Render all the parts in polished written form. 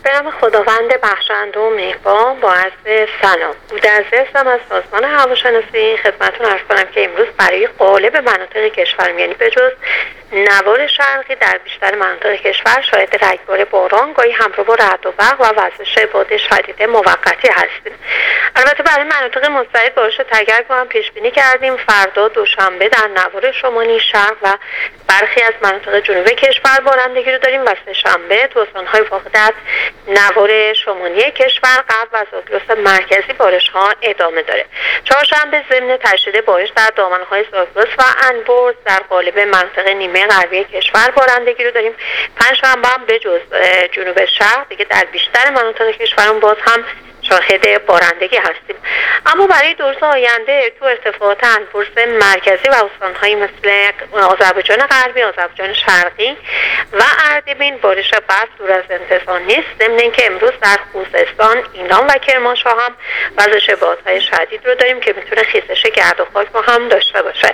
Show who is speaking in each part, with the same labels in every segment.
Speaker 1: به خداوند بخشنده و مهربان با عرض سلام. بودرزی هستم از سازمان هواشناسی. خدمتتون عرض کنم که امروز برای غالب مناطق کشور، یعنی به جز نوار شرقی، در بیشتر مناطق کشور شاهد رگبار باران گاهی همراه با رعد و برق و وزش باد شدید موقتی هستیم. البته برای مناطق مستعد بارش تگرگ رو هم پیش بینی کردیم. فردا دوشنبه در نوار شمالی، شرق و برخی از مناطق جنوبی کشور بارندگی رو داریم و سه‌شنبه تو استان‌های واقع در نوار شمالی کشور غرب و زاگرس مرکزی بارش ها ادامه داره. چهارشنبه ضمن تشدید بارش در دامنه‌های زاگرس و انبرز در قالب مناطق نیمه غربی کشور بارندگی رو داریم. پنجشنبه هم به جز جنوب شرق دیگه در بیشتر مناطق کشورمون باز هم شاهد بارندگی هستیم. اما برای دو روز آینده تو ارتفاعات انبرز مرکزی و استان‌هایی مثل آذربایجان غربی، آذربایجان شرقی و اردبیل بارش برف دور از انتظار نیست. ضمن اینکه امروز در خوزستان، ایلام و کرمانشاه هم وزش بادهای شدید رو داریم که میتونه خیزش گرد و خاک رو هم داشته باشه.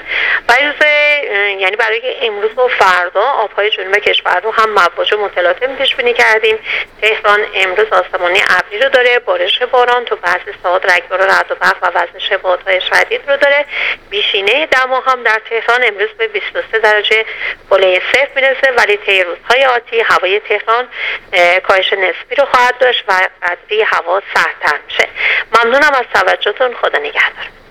Speaker 1: برای امروز و فردا آبهای جنوب کشور رو هم مواج متلاطم پیش بینی کردیم. تهران امروز آسمانی ابری رو داره، بارش باران تو بعضی ساعات رگبار و رعد و برق و وزش بادهای شدید رو داره. بیشینه دما هم در تهران امروز به 23 درجه بالای صفر میرسه، ولی طی روزهای آتی هوای تهران کاهش نسبی رو خواهد داشت و قدری هوا سردتر میشه. ممنونم از توجهتون. خدا نگهدار.